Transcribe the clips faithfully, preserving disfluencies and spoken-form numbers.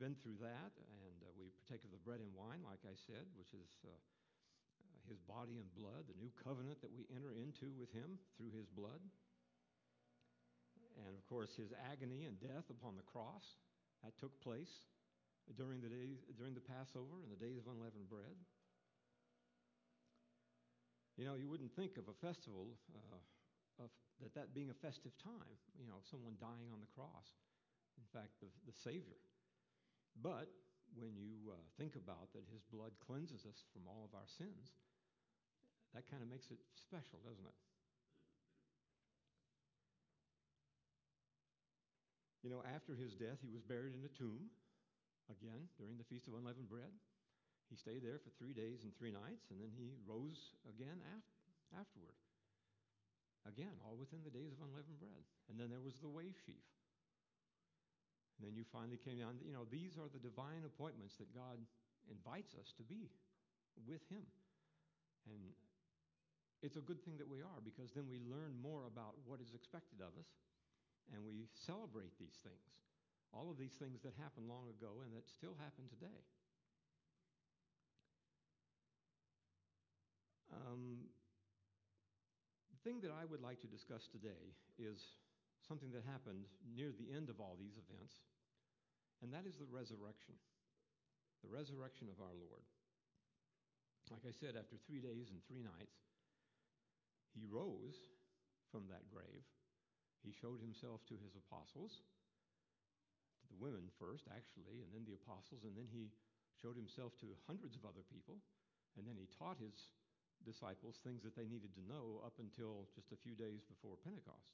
been through that, and uh, we partake of the bread and wine, like I said, which is uh, uh, his body and blood, the new covenant that we enter into with him through his blood. And, of course, his agony and death upon the cross, that took place during the days, during the Passover and the days of unleavened bread. You know, you wouldn't think of a festival, uh, of that that being a festive time, you know, someone dying on the cross. In fact, the, the Savior. But when you uh, think about that his blood cleanses us from all of our sins, that kind of makes it special, doesn't it? You know, after his death, he was buried in a tomb, again, during the Feast of Unleavened Bread. He stayed there for three days and three nights, and then he rose again af- afterward. Again, all within the days of unleavened bread. And then there was the wave sheaf. And then you finally came down, you know, these are the divine appointments that God invites us to be with him. And it's a good thing that we are, because then we learn more about what is expected of us, and we celebrate these things. All of these things that happened long ago and that still happen today. Um, the thing that I would like to discuss today is something that happened near the end of all these events, and that is the resurrection. The resurrection of our Lord. Like I said, after three days and three nights, he rose from that grave. He showed himself to his apostles, to the women first, actually, and then the apostles, and then he showed himself to hundreds of other people, and then he taught his disciples things that they needed to know up until just a few days before Pentecost.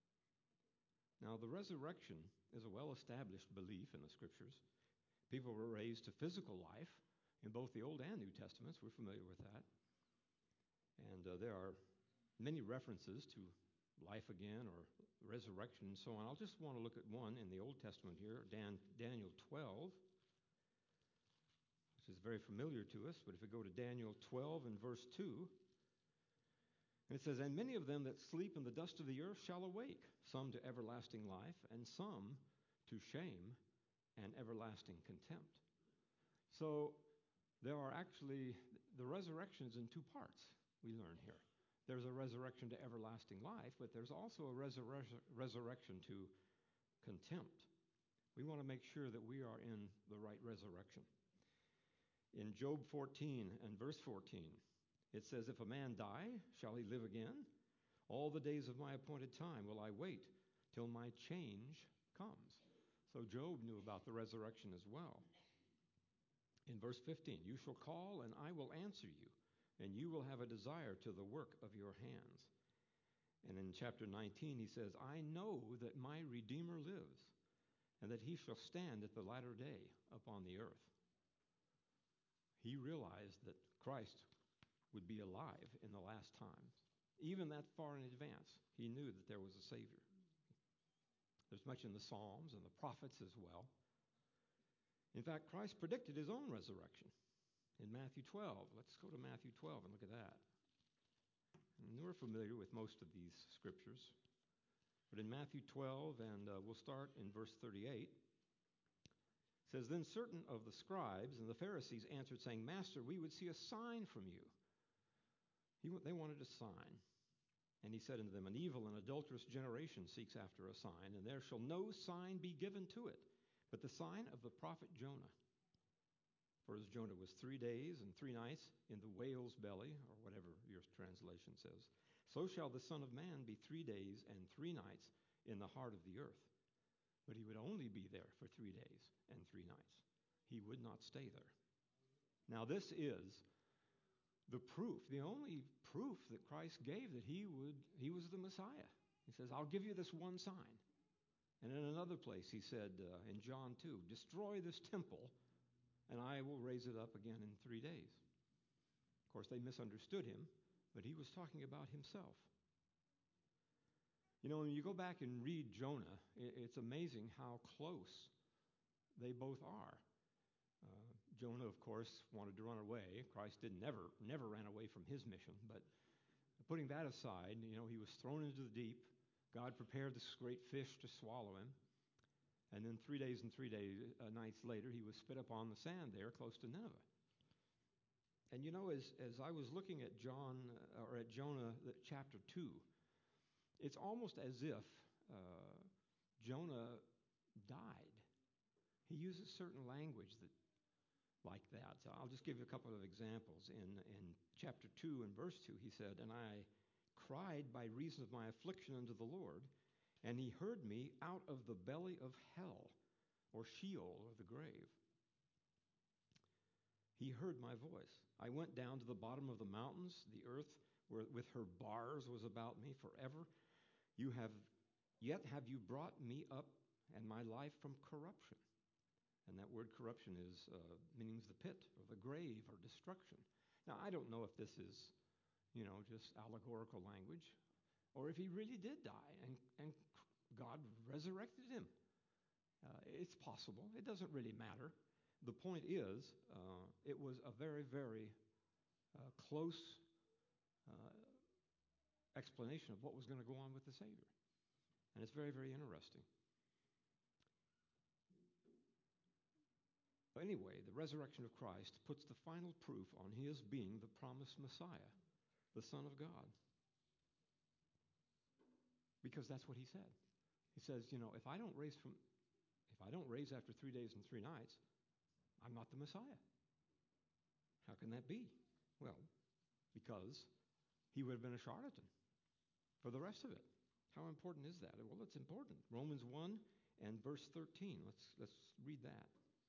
Now, the resurrection is a well-established belief in the Scriptures. People were raised to physical life in both the Old and New Testaments. We're familiar with that. And uh, there are many references to life again or resurrection and so on. I'll just want to look at one in the Old Testament here, Dan, Daniel twelve, which is very familiar to us. But if we go to Daniel twelve and verse two, and it says, "And many of them that sleep in the dust of the earth shall awake, some to everlasting life, and some to shame and everlasting contempt." So there are actually, the resurrection is in two parts, we learn here. There's a resurrection to everlasting life, but there's also a resur- resurrection to contempt. We want to make sure that we are in the right resurrection. In Job fourteen and verse fourteen, it says, "If a man die, shall he live again? All the days of my appointed time will I wait till my change comes." So Job knew about the resurrection as well. In verse fifteen, "You shall call, and I will answer you, and you will have a desire to the work of your hands." And in chapter nineteen, he says, "I know that my Redeemer lives, and that he shall stand at the latter day upon the earth." He realized that Christ would be alive in the last times. Even that far in advance, he knew that there was a Savior. There's much in the Psalms and the prophets as well. In fact, Christ predicted his own resurrection in Matthew twelve. Let's go to Matthew twelve and look at that. And we're familiar with most of these scriptures. But in Matthew twelve, and uh, we'll start in verse thirty-eight, it says, "Then certain of the scribes and the Pharisees answered, saying, 'Master, we would see a sign from you.'" He, they wanted a sign. And he said unto them, "An evil and adulterous generation seeks after a sign, and there shall no sign be given to it, but the sign of the prophet Jonah. For as Jonah was three days and three nights in the whale's belly," or whatever your translation says, "so shall the Son of Man be three days and three nights in the heart of the earth." But he would only be there for three days and three nights. He would not stay there. Now this is the proof, the only proof that Christ gave that he would, he was the Messiah. He says, "I'll give you this one sign." And in another place he said uh, in John two, "Destroy this temple, and I will raise it up again in three days." Of course, they misunderstood him, but he was talking about himself. You know, when you go back and read Jonah, it's amazing how close they both are. Uh, Jonah, of course, wanted to run away. Christ didn't never, never ran away from his mission. But putting that aside, you know, he was thrown into the deep. God prepared this great fish to swallow him. And then three days and three days, uh, nights later, he was spit up on the sand there close to Nineveh. And you know, as, as I was looking at John, uh, or at Jonah chapter two, it's almost as if uh, Jonah died. He uses certain language that, like that. So I'll just give you a couple of examples. In, in chapter two and verse two, he said, "And I cried by reason of my affliction unto the Lord, and he heard me out of the belly of hell," or Sheol, or the grave. "He heard my voice. I went down to the bottom of the mountains. The earth where, with her bars was about me forever. You have, yet have you brought me up and my life from corruption." And that word corruption is uh, means the pit or the grave or destruction. Now, I don't know if this is, you know, just allegorical language, or if he really did die and, and God resurrected him. Uh, it's possible. It doesn't really matter. The point is, uh, it was a very, very uh, close uh, explanation of what was going to go on with the Savior. And it's very, very interesting. But anyway, the resurrection of Christ puts the final proof on his being the promised Messiah, the Son of God. Because that's what he said. He says, you know, if I don't raise from, if I don't raise after three days and three nights, I'm not the Messiah. How can that be? Well, because he would have been a charlatan for the rest of it. How important is that? Well, it's important. Romans one and verse thirteen. Let's let's read that.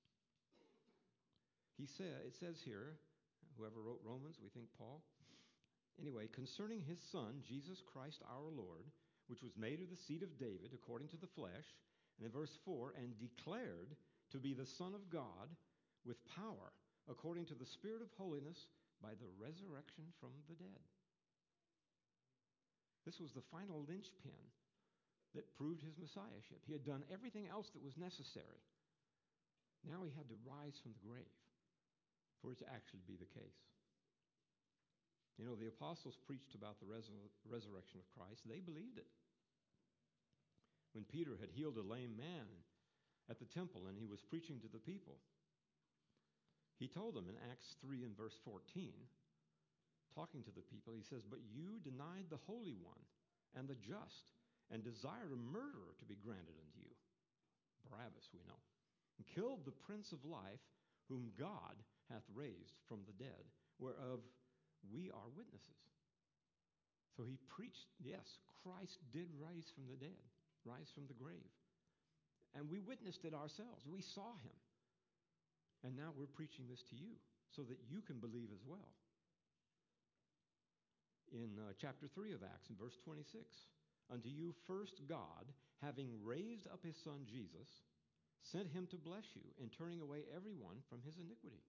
He said, it says here, whoever wrote Romans, we think Paul. Anyway, concerning his Son, Jesus Christ our Lord, which was made of the seed of David according to the flesh, and in verse four, and declared to be the Son of God with power, according to the Spirit of holiness, by the resurrection from the dead. This was the final linchpin that proved his messiahship. He had done everything else that was necessary. Now he had to rise from the grave for it to actually be the case. You know, the apostles preached about the resur- resurrection of Christ. They believed it. When Peter had healed a lame man at the temple and he was preaching to the people, he told them in Acts three and verse fourteen, talking to the people, he says, "But you denied the Holy One and the just, and desired a murderer to be granted unto you," Barabbas, we know, "and killed the Prince of Life, whom God hath raised from the dead, whereof we are witnesses." So he preached, yes, Christ did rise from the dead, rise from the grave. And we witnessed it ourselves. We saw him. And now we're preaching this to you so that you can believe as well. In uh, chapter three of Acts, in verse twenty-six, "Unto you first God, having raised up his Son Jesus, sent him to bless you in turning away everyone from his iniquity."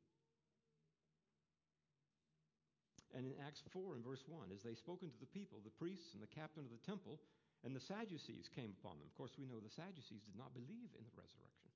And in Acts four and verse one, "As they spoke unto the people, the priests and the captain of the temple and the Sadducees came upon them." Of course, we know the Sadducees did not believe in the resurrection.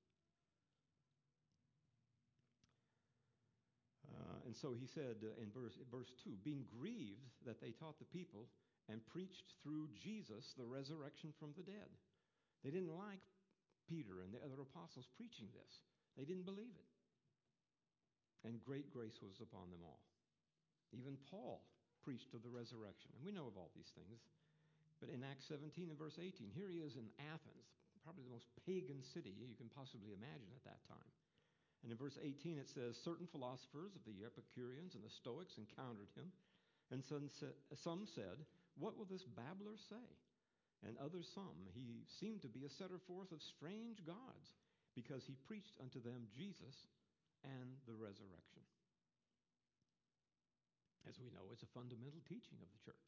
Uh, and so he said uh, in verse, verse two, "Being grieved that they taught the people and preached through Jesus the resurrection from the dead." They didn't like Peter and the other apostles preaching this. They didn't believe it. And great grace was upon them all. Even Paul preached of the resurrection. And we know of all these things. But in Acts seventeen and verse eighteen, here he is in Athens, probably the most pagan city you can possibly imagine at that time. And in verse eighteen it says, "Certain philosophers of the Epicureans and the Stoics encountered him, and some said, What will this babbler say? And others some, he seemed to be a setter forth of strange gods, because he preached unto them Jesus and the resurrection." As we know, it's a fundamental teaching of the church.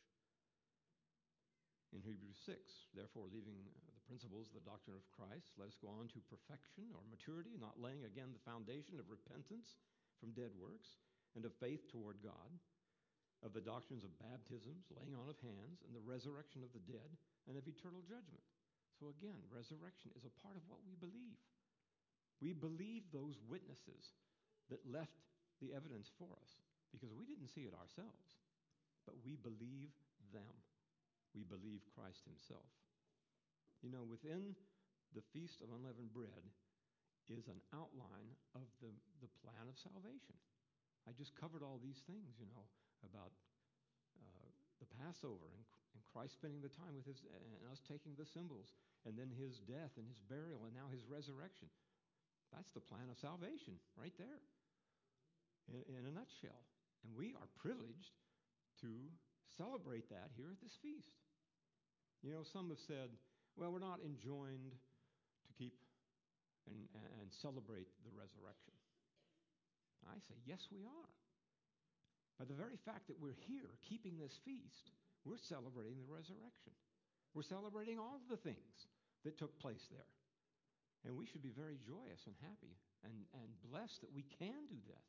In Hebrews six, "Therefore, leaving the principles of the doctrine of Christ, let us go on to perfection or maturity, not laying again the foundation of repentance from dead works and of faith toward God, of the doctrines of baptisms, laying on of hands, and the resurrection of the dead, and of eternal judgment." So again, resurrection is a part of what we believe. We believe those witnesses that left the evidence for us, because we didn't see it ourselves, but we believe them. We believe Christ himself. You know, within the Feast of Unleavened Bread is an outline of the, the plan of salvation. I just covered all these things, you know, about uh, the Passover and, and Christ spending the time with his, and us taking the symbols, and then his death and his burial, and now his resurrection. That's the plan of salvation right there in, in a nutshell. And we are privileged to celebrate that here at this feast. You know, some have said, well, we're not enjoined to keep and, and celebrate the resurrection. I say, yes, we are. By the very fact that we're here keeping this feast, we're celebrating the resurrection. We're celebrating all of the things that took place there. And we should be very joyous and happy and, and blessed that we can do that.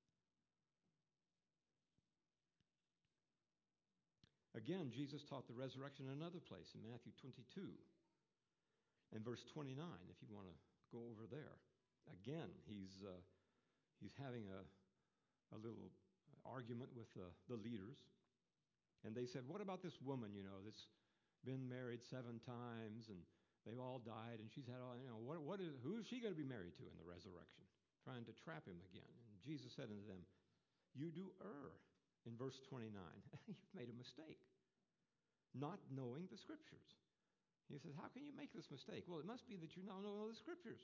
Again, Jesus taught the resurrection in another place in Matthew twenty-two and verse twenty-nine, if you want to go over there. Again, he's uh, he's having a, a little argument with the, the leaders. And they said, what about this woman, you know, that's been married seven times and they've all died and she's had all, you know, what, what is, who is she going to be married to in the resurrection? Trying to trap him again. And Jesus said unto them, you do err. In verse twenty-nine, you've made a mistake, not knowing the Scriptures. He says, how can you make this mistake? Well, it must be that you don't know the Scriptures,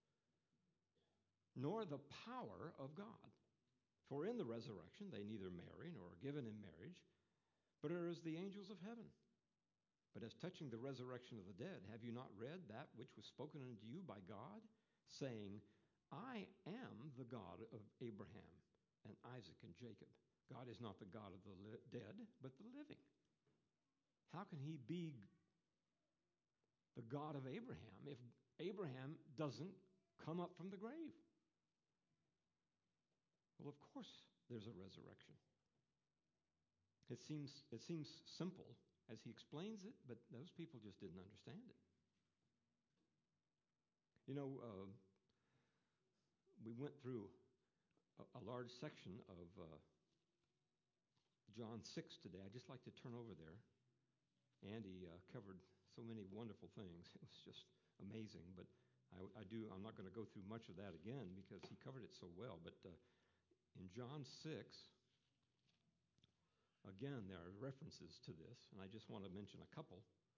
nor the power of God. For in the resurrection they neither marry nor are given in marriage, but are as the angels of heaven. But as touching the resurrection of the dead, have you not read that which was spoken unto you by God, saying, I am the God of Abraham and Isaac and Jacob. God is not the God of the li- dead, but the living. How can he be the God of Abraham if Abraham doesn't come up from the grave? Well, of course there's a resurrection. It seems, it seems simple as he explains it, but those people just didn't understand it. You know, uh, we went through a, a large section of uh, John six today. I'd just like to turn over there. Andy uh, covered so many wonderful things. It was just amazing. But I, I do. I'm not going to go through much of that again because he covered it so well. But uh, in John six, again, there are references to this, and I just want to mention a couple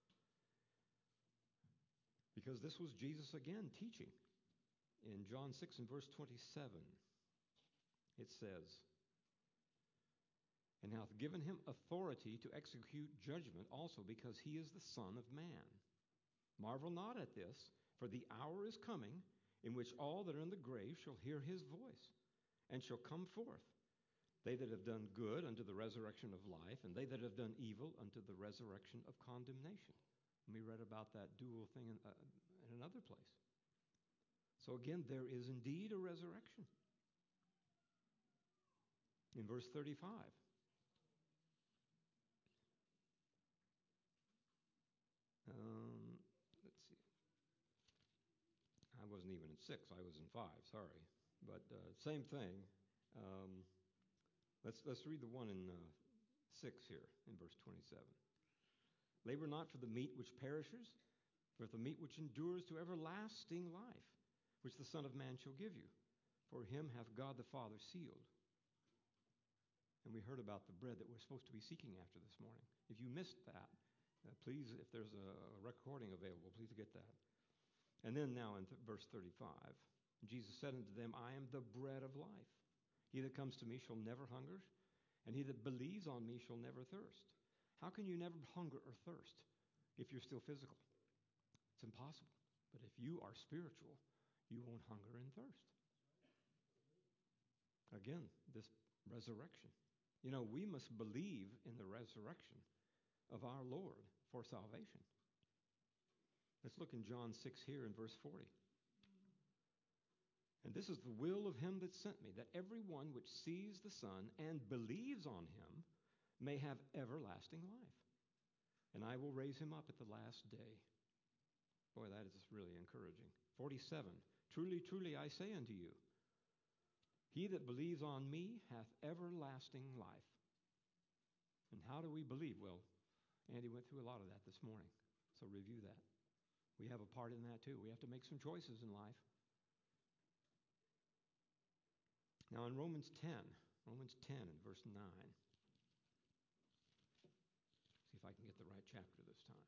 because this was Jesus again teaching. In John six and verse twenty-seven, it says, and hath given him authority to execute judgment also, because he is the Son of Man. Marvel not at this, for the hour is coming in which all that are in the grave shall hear his voice, and shall come forth, they that have done good unto the resurrection of life, and they that have done evil unto the resurrection of condemnation. And we read about that dual thing in, uh, in another place. So again, there is indeed a resurrection. In verse thirty-five, Um, let's see. I wasn't even in six. I was in five. Sorry, but uh, same thing. Um, let's let's read the one in uh, six here in verse twenty-seven. Labor not for the meat which perishes, but for the meat which endures to everlasting life, which the Son of Man shall give you. For him hath God the Father sealed. And we heard about the bread that we're supposed to be seeking after this morning. If you missed that, Uh, please, if there's a, a recording available, please get that. And then now in th- verse thirty-five, Jesus said unto them, I am the bread of life. He that comes to me shall never hunger, and he that believes on me shall never thirst. How can you never hunger or thirst if you're still physical? It's impossible. But if you are spiritual, you won't hunger and thirst. Again, this resurrection. You know, we must believe in the resurrection of our Lord for salvation. Let's look in John six here in verse forty. And this is the will of him that sent me, that every one which sees the Son and believes on him may have everlasting life. And I will raise him up at the last day. Boy, that is really encouraging. forty-seven. Truly, truly, I say unto you, he that believes on me hath everlasting life. And how do we believe? Well, Andy went through a lot of that this morning, so review that. We have a part in that too. We have to make some choices in life. Now in Romans ten, Romans ten and verse nine. See if I can get the right chapter this time.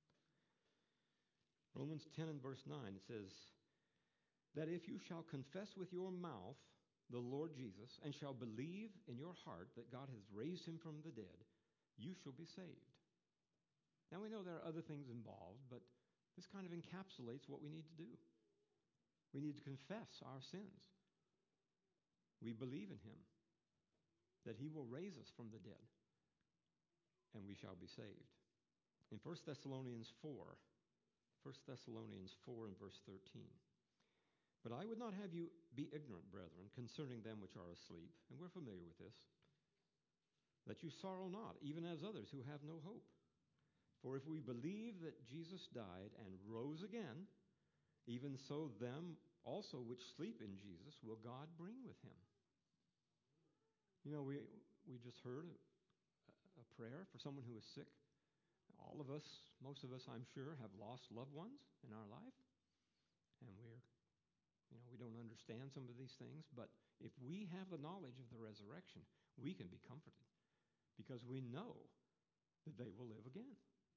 Romans ten and verse nine, it says, that if you shall confess with your mouth the Lord Jesus, and shall believe in your heart that God has raised him from the dead, you shall be saved. Now we know there are other things involved, but this kind of encapsulates what we need to do. We need to confess our sins. We believe in him, that he will raise us from the dead, and we shall be saved. In First Thessalonians four, First Thessalonians four and verse thirteen, but I would not have you be ignorant, brethren, concerning them which are asleep, and we're familiar with this, that you sorrow not, even as others who have no hope. For if we believe that Jesus died and rose again, even so them also which sleep in Jesus will God bring with him. You know, we we just heard a, a prayer for someone who is sick. All of us, most of us, I'm sure, have lost loved ones in our life, and we're You know, we don't understand some of these things, but if we have the knowledge of the resurrection, we can be comforted because we know that they will live again.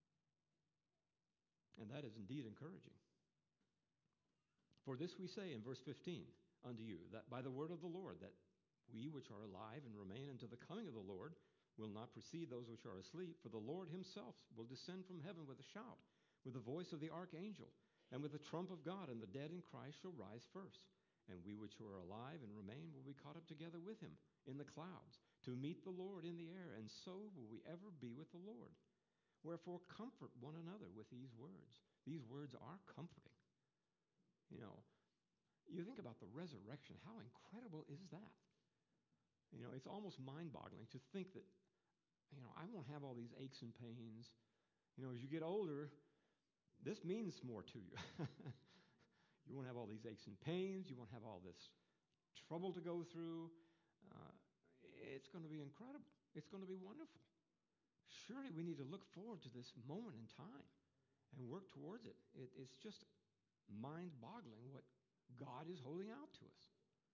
And that is indeed encouraging. For this we say in verse fifteen unto you, that by the word of the Lord, that we which are alive and remain unto the coming of the Lord will not precede those which are asleep. For the Lord himself will descend from heaven with a shout, with the voice of the archangel, and with the trump of God, and the dead in Christ shall rise first. And we which are alive and remain will be caught up together with him in the clouds to meet the Lord in the air, and so will we ever be with the Lord. Wherefore comfort one another with these words. These words are comforting. You know, you think about the resurrection. How incredible is that? You know, it's almost mind-boggling to think that, you know, I won't have all these aches and pains. You know, as you get older, this means more to you. You won't have all these aches and pains. You won't have all this trouble to go through. Uh, it's going to be incredible. It's going to be wonderful. Surely we need to look forward to this moment in time and work towards it. it it's just mind-boggling what God is holding out to us.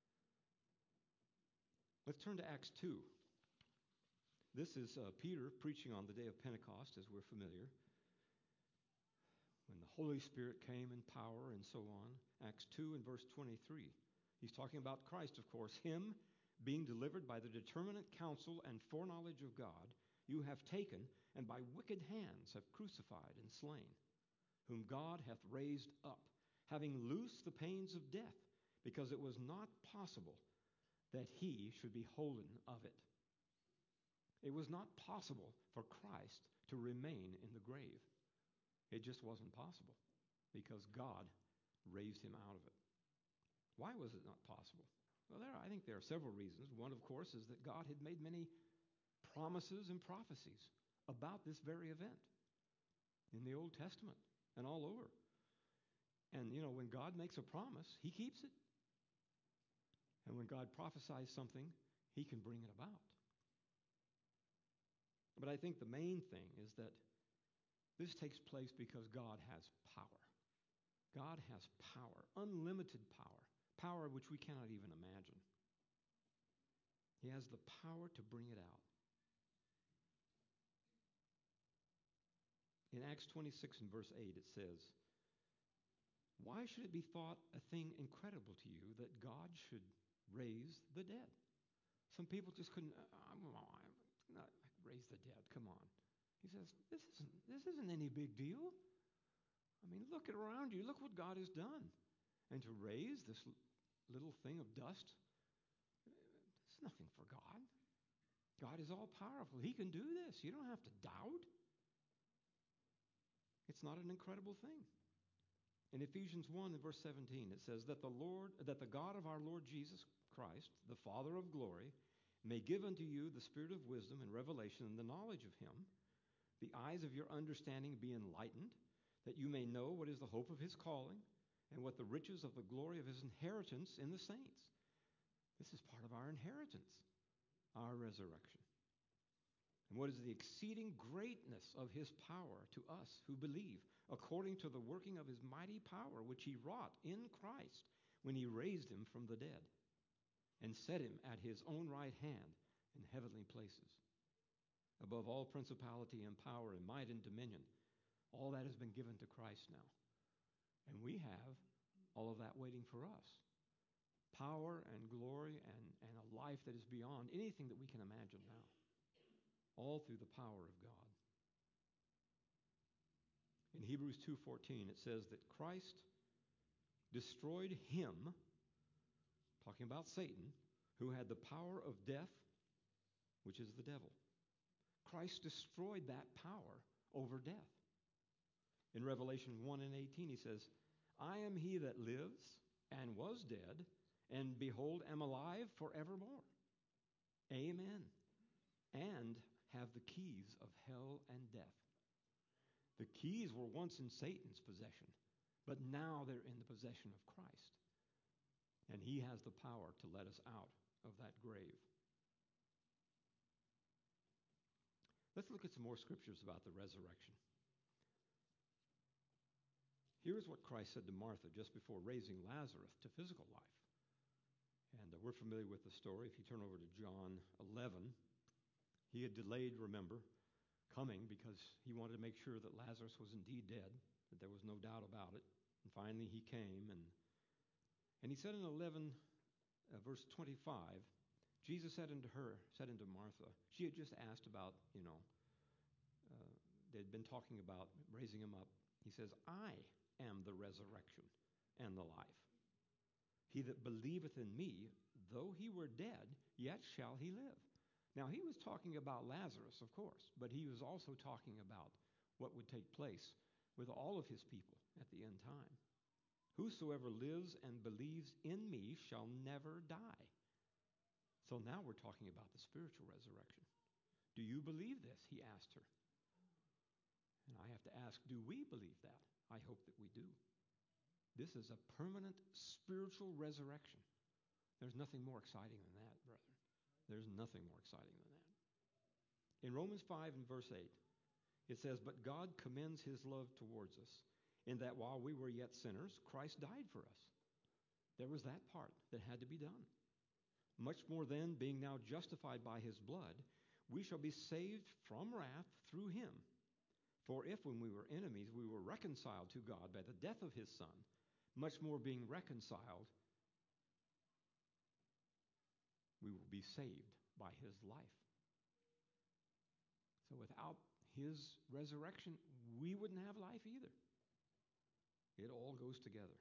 Let's turn to Acts two. This is uh, Peter preaching on the day of Pentecost, as we're familiar, when the Holy Spirit came in power and so on. Acts two and verse twenty-three. He's talking about Christ, of course. Him being delivered by the determinate counsel and foreknowledge of God, you have taken, and by wicked hands have crucified and slain, whom God hath raised up, having loosed the pains of death, because it was not possible that he should be holden of it. It was not possible for Christ to remain in the grave. It just wasn't possible because God raised him out of it. Why was it not possible? Well, there, I think there are several reasons. One, of course, is that God had made many promises and prophecies about this very event in the Old Testament and all over. And, you know, when God makes a promise, he keeps it. And when God prophesies something, he can bring it about. But I think the main thing is that this takes place because God has power. God has power, unlimited power, power which we cannot even imagine. He has the power to bring it out. In Acts twenty-six and verse eight, it says, why should it be thought a thing incredible to you that God should raise the dead? Some people just couldn't, I'm, I'm not raise the dead, come on. He says, this isn't, this isn't any big deal. I mean, look around you. Look what God has done. And to raise this little thing of dust, it's nothing for God. God is all powerful. He can do this. You don't have to doubt. It's not an incredible thing. In Ephesians one and verse seventeen, it says that the Lord, that the God of our Lord Jesus Christ, the Father of glory, may give unto you the spirit of wisdom and revelation and the knowledge of him, the eyes of your understanding be enlightened, that you may know what is the hope of his calling, and what the riches of the glory of his inheritance in the saints. This is part of our inheritance, our resurrection. And what is the exceeding greatness of his power to us who believe, according to the working of his mighty power, which he wrought in Christ when he raised him from the dead and set him at his own right hand in heavenly places, above all principality and power and might and dominion. All that has been given to Christ now. And we have all of that waiting for us. Power and glory and, and a life that is beyond anything that we can imagine now. All through the power of God. In Hebrews two fourteen, it says that Christ destroyed him, talking about Satan, who had the power of death, which is the devil. Christ destroyed that power over death. In Revelation one and eighteen, he says, I am he that lives and was dead, and behold, am alive forevermore. Amen. And have the keys of hell and death. The keys were once in Satan's possession, but now they're in the possession of Christ. And he has the power to let us out of that grave. Let's look at some more scriptures about the resurrection. Here's what Christ said to Martha just before raising Lazarus to physical life. And uh, we're familiar with the story. If you turn over to John eleven, he had delayed, remember, coming because he wanted to make sure that Lazarus was indeed dead, that there was no doubt about it. And finally he came, and and he said in eleven, uh, verse twenty-five, Jesus said unto her, said unto Martha, she had just asked about, you know, uh, they'd been talking about raising him up. He says, I am the resurrection and the life. He that believeth in me, though he were dead, yet shall he live. Now, he was talking about Lazarus, of course, but he was also talking about what would take place with all of his people at the end time. Whosoever lives and believes in me shall never die. So now we're talking about the spiritual resurrection. Do you believe this? He asked her. And I have to ask, do we believe that? I hope that we do. This is a permanent spiritual resurrection. There's nothing more exciting than that, brethren. There's nothing more exciting than that. In Romans five and verse eight, it says, but God commends his love towards us, in that while we were yet sinners, Christ died for us. There was that part that had to be done. Much more then, being now justified by his blood, we shall be saved from wrath through him. For if when we were enemies, we were reconciled to God by the death of his Son, much more being reconciled, we will be saved by his life. So without his resurrection, we wouldn't have life either. It all goes together.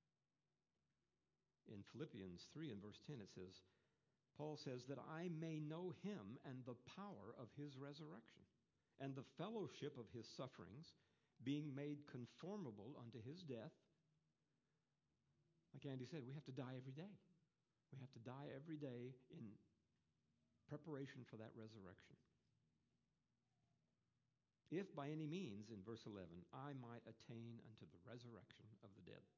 In Philippians three and verse ten, it says, Paul says that I may know him and the power of his resurrection, and the fellowship of his sufferings, being made conformable unto his death. Like Andy said, we have to die every day. We have to die every day in preparation for that resurrection. If by any means, in verse eleven, I might attain unto the resurrection of the dead.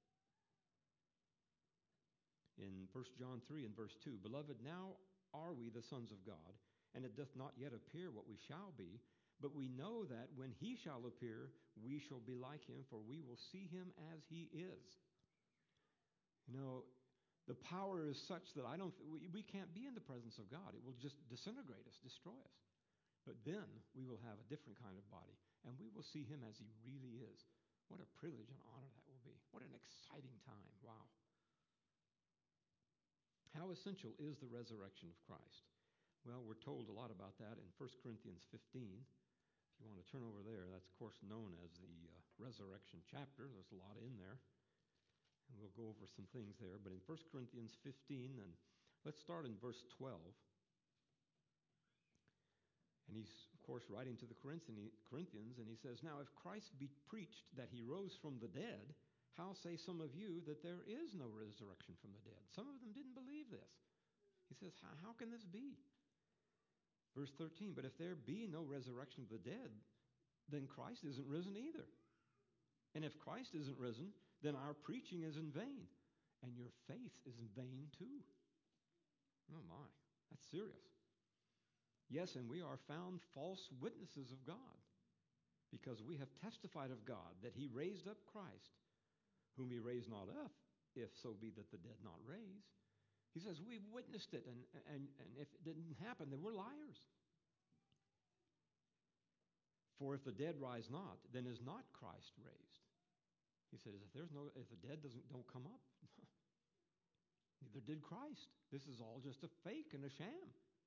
In First John three and verse two, beloved, now are we the sons of God, and it doth not yet appear what we shall be, but we know that when he shall appear, we shall be like him, for we will see him as he is. You know, the power is such that I don't, we, we can't be in the presence of God. It will just disintegrate us, destroy us. But then we will have a different kind of body, and we will see him as he really is. What a privilege and honor that will be. What an exciting time. Wow. How essential is the resurrection of Christ? Well, we're told a lot about that in First Corinthians fifteen. If you want to turn over there, that's, of course, known as the uh, resurrection chapter. There's a lot in there. And we'll go over some things there. But in First Corinthians fifteen, and let's start in verse twelve. And he's, of course, writing to the Corinthians, and he says, now if Christ be preached that he rose from the dead, how say some of you that there is no resurrection from the dead? Some of them didn't believe this. He says, how, how can this be? Verse thirteen, but if there be no resurrection of the dead, then Christ isn't risen either. And if Christ isn't risen, then our preaching is in vain, and your faith is in vain too. Oh my, that's serious. Yes, and we are found false witnesses of God, because we have testified of God that he raised up Christ, whom he raised not up, if so be that the dead not raise. He says, we've witnessed it, and, and, and if it didn't happen, then we're liars. For if the dead rise not, then is not Christ raised. He says, if there's no, if the dead doesn't don't come up, neither did Christ. This is all just a fake and a sham.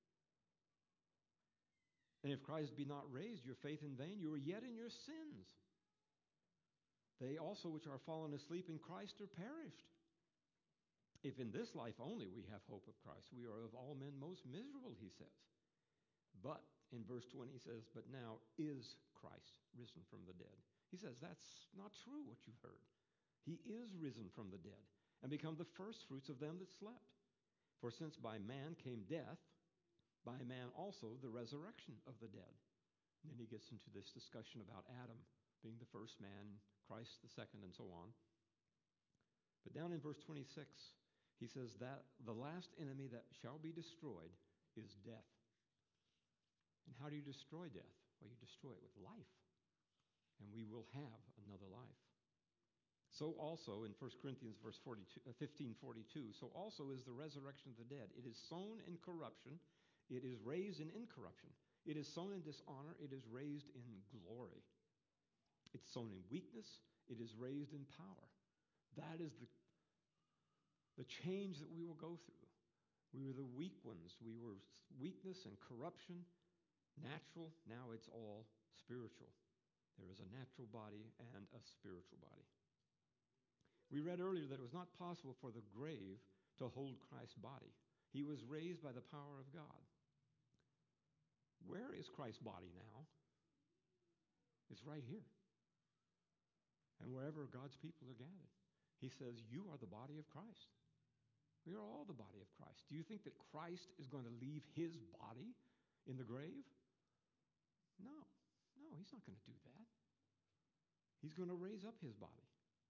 And if Christ be not raised, your faith in vain, you are yet in your sins. They also which are fallen asleep in Christ are perished. If in this life only we have hope of Christ, we are of all men most miserable, he says. But in verse twenty, he says, but now is Christ risen from the dead. He says, that's not true what you've heard. He is risen from the dead and become the first fruits of them that slept. For since by man came death, by man also the resurrection of the dead. And then he gets into this discussion about Adam being the first man, Christ the second, and so on. But down in verse twenty-six, he says that the last enemy that shall be destroyed is death. And how do you destroy death? Well, you destroy it with life. And we will have another life. So also in First Corinthians verse fifteen forty-two, so also is the resurrection of the dead. It is sown in corruption, it is raised in incorruption. It is sown in dishonor, it is raised in glory. It's sown in weakness, it is raised in power. That is the, the change that we will go through. We were the weak ones. We were weakness and corruption, natural. Now it's all spiritual. There is a natural body and a spiritual body. We read earlier that it was not possible for the grave to hold Christ's body. He was raised by the power of God. Where is Christ's body now? It's right here. And wherever God's people are gathered, he says, you are the body of Christ. We are all the body of Christ. Do you think that Christ is going to leave his body in the grave? No. No, he's not going to do that. He's going to raise up his body.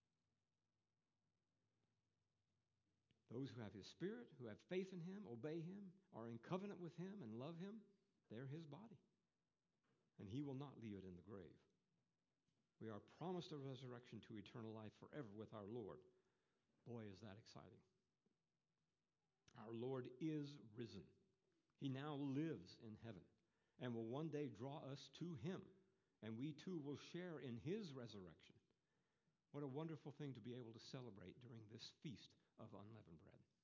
Those who have his spirit, who have faith in him, obey him, are in covenant with him and love him, they're his body. And he will not leave it in the grave. We are promised a resurrection to eternal life forever with our Lord. Boy, is that exciting. Our Lord is risen. He now lives in heaven and will one day draw us to him, and we too will share in his resurrection. What a wonderful thing to be able to celebrate during this feast of unleavened bread.